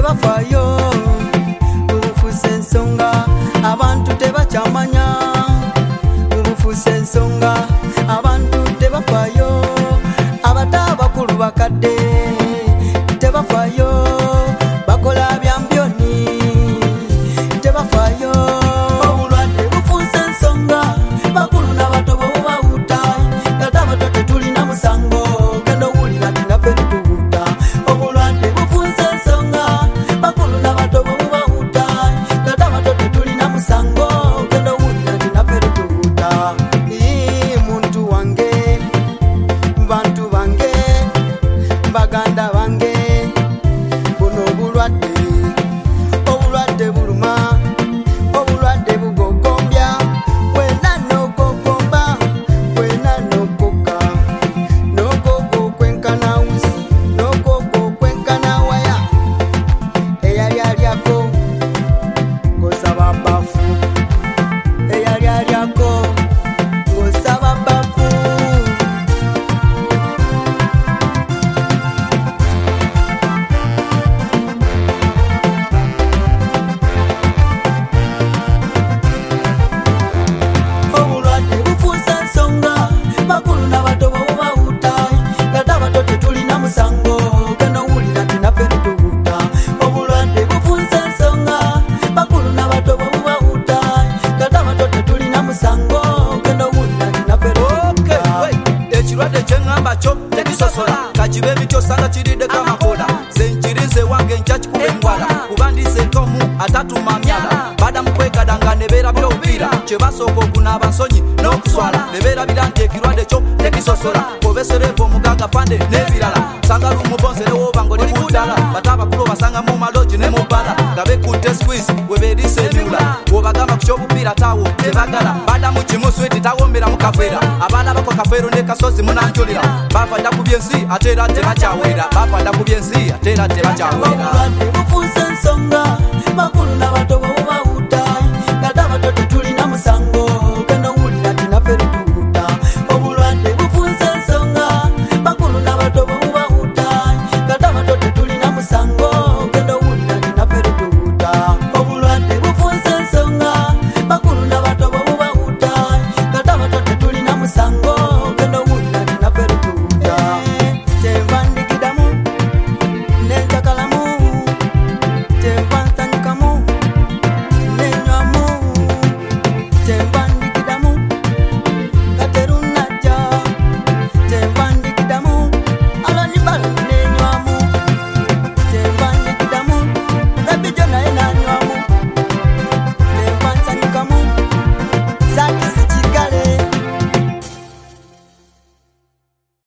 tebafayo ubufuse ensonga abantu tebachamanya ubufuse ensonga abantu tebafayo abatabakulu bakadde tebafayo bakola byambyoni tebafayo obulwadde bufuse ensonga bakulu n'abato bobawuta kata abato tetulina musango genda owulira tinaffe tutuwuta obulwadde bufuse ensonga bakulu n'abato bobawuta kata abato tetulina musango genda owulira tinaffe tutuwuta muntu wange bantu bange baganda bange buno obulwadde buluma obulwadde bugogombya wena nogogomba wena nogoga nogogo kwenkana wuzi nogogo kwenkana waya eyalyalyako ngosaba bafu eyalyalyako ngosaba bafu obulwadde bufuuse ensonga bakulu n'abato bobawuta kata abato tetulina musango genda owulira tinaffe tutuwuta obulwadde bufuuse ensonga bakulu n'abato bobawuta kata abato tetulina musango genda owulira tinaffe tutuwuta. Ekirwadde kyeŋŋamba kyo tekisosola kakiba emiti osanga kiriddeko amakola zenkirize wange nkya kikuba engwala kuba ndiseeko mu atatuma myala bada mu kwegadanga ne beerabira obupiira kye basooka okunaaba nsonyi n'okuswala ne beerabira nti ekirwadde kyo tekisosola kobesereeva omugaaga pande n'ebirala sanga lumubonze ne wooba ng'oli ku ddala bata abakulu basanga mu malogi ne mu bbala nga bekutte squeeze we beeriisa ebyula bw'obagamba ku ky'obupiira taawo tebagala bada mu kimu switi tawombera mu kafeera abaalabako kafeero ne kasozi munanjulira baava dda ku byensi ate era tebakyawera baava dda ku byensi ate era tebakyawera obulwadde bufuuse ensonga bakulu n'abato